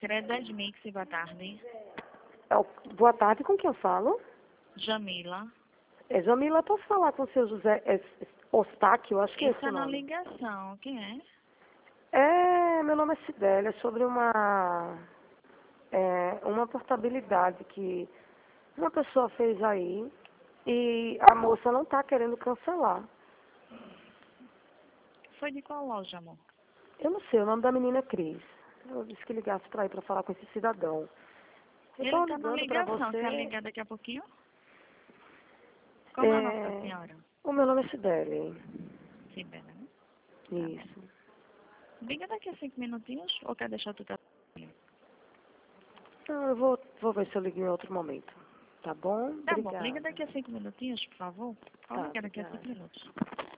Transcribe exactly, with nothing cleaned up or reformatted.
Credas Mix, boa tarde. É o- Boa tarde, com quem eu falo? Jamila. É, Jamila, posso falar com o seu José é, é, Ostáquio? Acho que é esse Está o na nome. ligação. Quem é? É, meu nome é Cibele, é sobre uma, é, uma portabilidade que uma pessoa fez aí e a moça não está querendo cancelar. Foi de qual loja, amor? Eu não sei, o nome da menina é Cris. Eu disse que ligasse para ir para falar com esse cidadão. Eu Ele estou está na ligando para ligação. Quer você. ligar daqui a pouquinho? Como é o nome da É, senhora? o meu nome é Cibele. Sibela, né? Tá bem. Isso. Liga daqui a cinco minutinhos ou quer deixar tu telefone? Não, eu vou, vou ver se eu ligo em outro momento. Tá bom? Tá bom, Obrigada. liga daqui a cinco minutinhos, por favor. Pode Tá, ligar daqui a obrigada. cinco minutos.